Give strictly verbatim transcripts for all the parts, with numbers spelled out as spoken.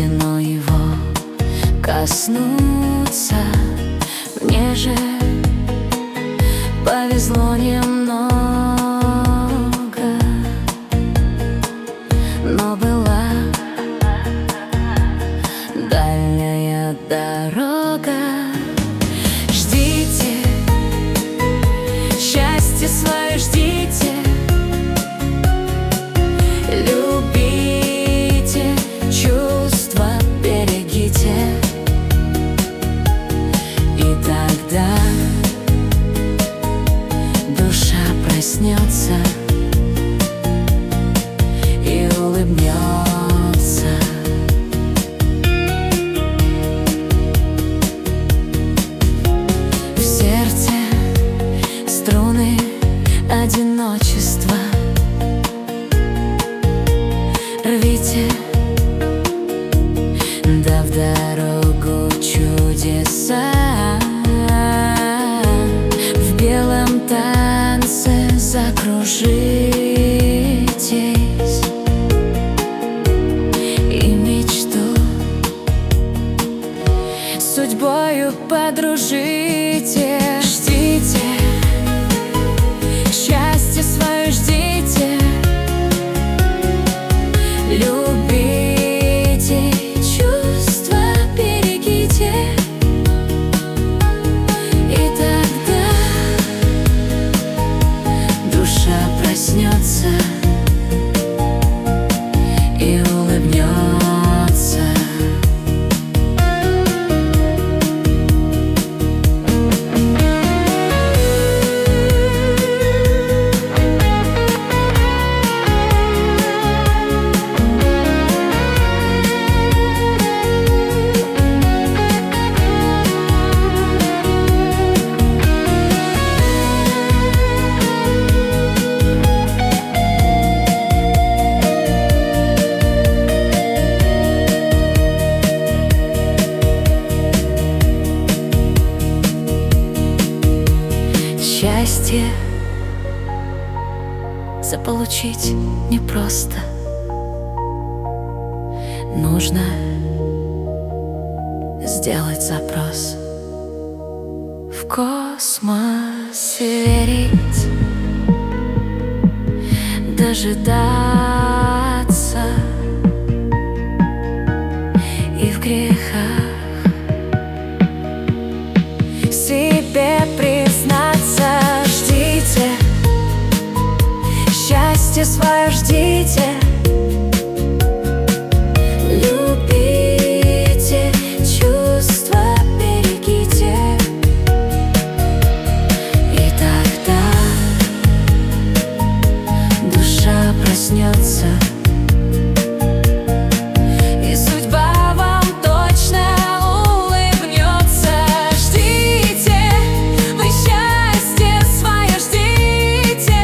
суждено его коснуться. Мне же повезло немного, но была дальняя дорога. Ждите, счастье свое ждите, любите, чувства берегите, и тогда душа проснется и улыбнется. В сердце струны одиночества. Рвите, да в дорогу чудеса. В белом танце закружитесь и мечту судьбою подружите. Ждите, счастье свое ждите, любите, чувства берегите, и тогда душа проснется и улыбнется. Счастье заполучить непросто. Нужно сделать запрос в космосе, верить, дожидаться и в грехах себе признаться. Ждите, счастье свое ждите, любите, чувства берегите, и тогда душа проснется и судьба вам точно улыбнется. Ждите, вы счастье свое ждите,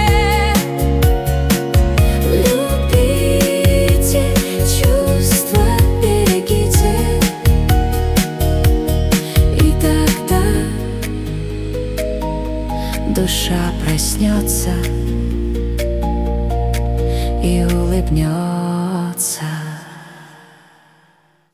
любите, чувства берегите, и тогда душа проснется и улыбнется.